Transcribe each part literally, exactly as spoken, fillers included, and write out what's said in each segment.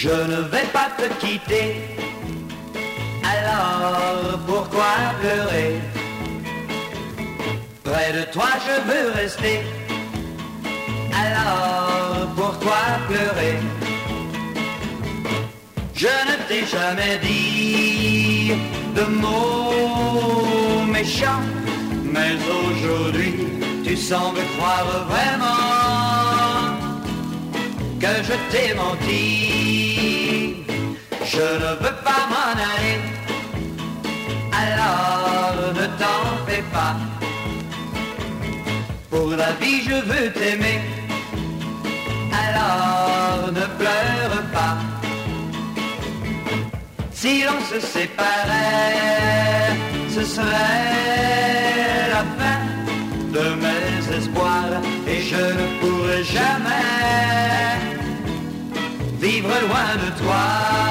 Je ne vais pas te quitter, alors pourquoi pleurer? Près de toi je veux rester, alors pourquoi pleurer? Je ne t'ai jamais dit de mots méchants, mais aujourd'hui tu sembles croire vraiment que je t'ai menti. Je ne veux pas m'en aller, alors ne t'en fais pas. Pour la vie je veux t'aimer, alors ne pleure pas. Si l'on se séparait, ce serait la fin de mes espoirs, et je ne pourrais jamais vivre loin de toi.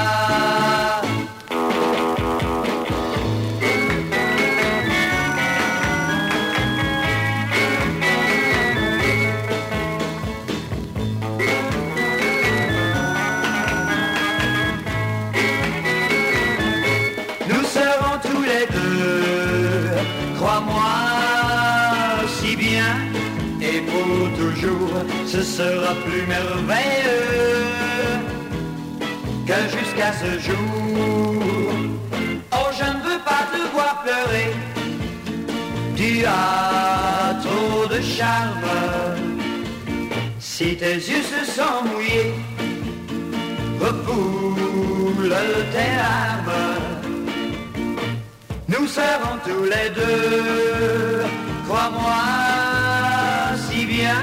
Nous serons tous les deux, crois-moi, si bien, et pour toujours, ce sera plus merveilleux que jusqu'à ce jour. Oh, je ne veux pas te voir pleurer, tu as trop de charme. Si tes yeux se sont mouillés, refoule tes larmes. Nous serons tous les deux,